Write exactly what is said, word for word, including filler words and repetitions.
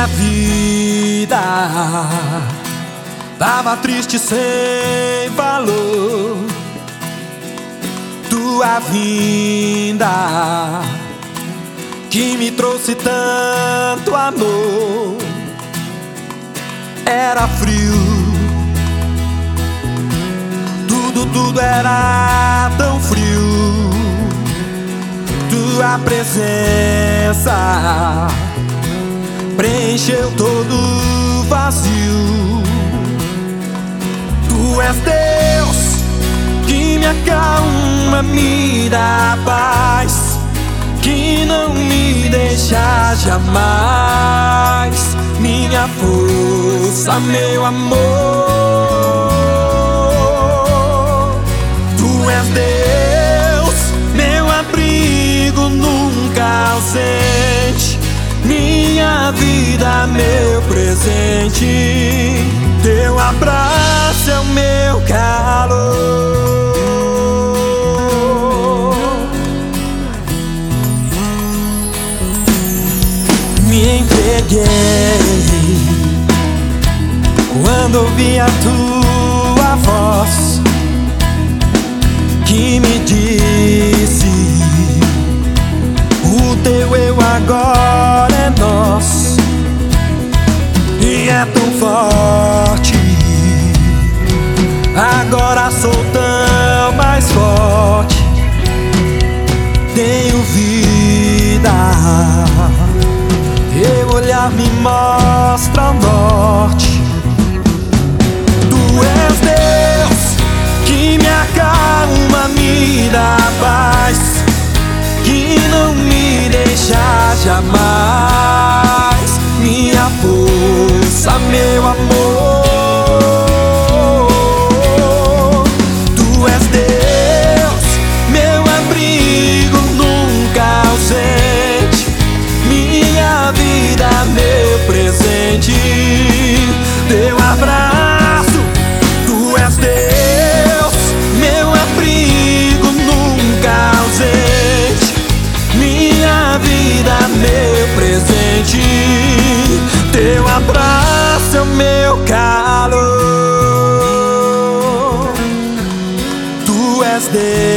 Minha vida tava triste sem valor. Tua vinda que me trouxe tanto amor. Era frio, tudo, tudo era tão frio. Tua presença preencheu todo o vazio. Tu és Deus que me acalma, me dá paz, que não me deixa jamais. Minha força, meu amor. Tu és Deus, meu abrigo nunca ausente. Minha vida, meu presente. Teu abraço é o meu calor. Me entreguei quando ouvi a tua voz, que me disse: o teu eu agora é nosso. E é tão forte, agora sou tão mais forte. Tenho vida, teu olhar me mostra o norte. Tu és Deus que me acalma, me dá paz, que não me deixa jamais. Minha força, meu amor. Tu és Deus, meu abrigo nunca ausente. Minha vida, meu presente. Teu abraço. Tu és Deus, meu abrigo nunca ausente. Minha vida, meu presente. Teu abraço é o meu calor. Tu és Deus.